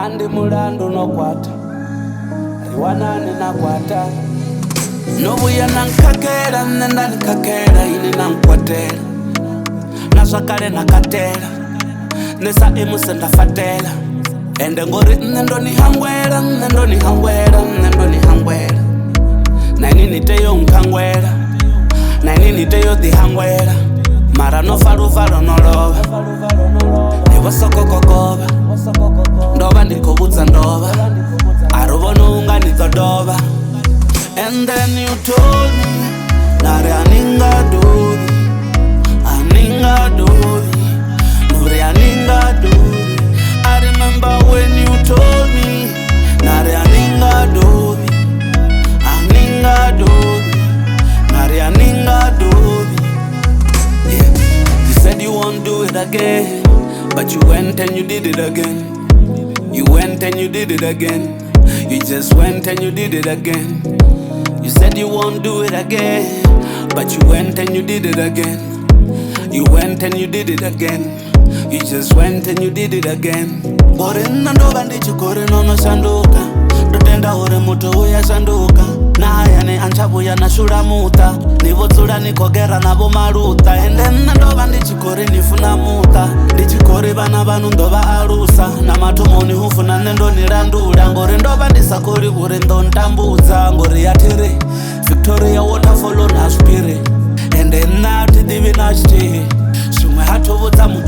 andi mulandu nokwata riwanani nakwata novuya nankakela nenda nikakela ine nankwatela nazvakale nakatela nesa imuse ndafatela ende ngori nnendonihangwela nainiteyo nkangwela nainiteyo dihangwela mara nofaluvalo nolova nivosokokokoba ndova ndikobudza ndova aruvono unganitodova. And then you told me nari aningadori nuri aningadori. I remember when you told me nari aningadori nari aningadori. Yeah. You said you won't do it again, but you went and you did it again. You went and you did it again. You just went and you did it again. You said you won't do it again, but you went and you did it again. You went and you did it again. You just went and you did it again. Bore ndova ndichikore nono shanduka ndotenda uri muto uya shanduka naya ne anchabuya nashura muta nivotsula nikogera navo maruta ende ndova ndichikore nifuna muta ndichikore vana vanu ndova alusa namatomoni hufuna nendonirandula ngori ndova ndisakori kuri ndontambudza ngori yatiri Victoria waterfall na spirit ende nati divi nachiti zvimwe hatovudza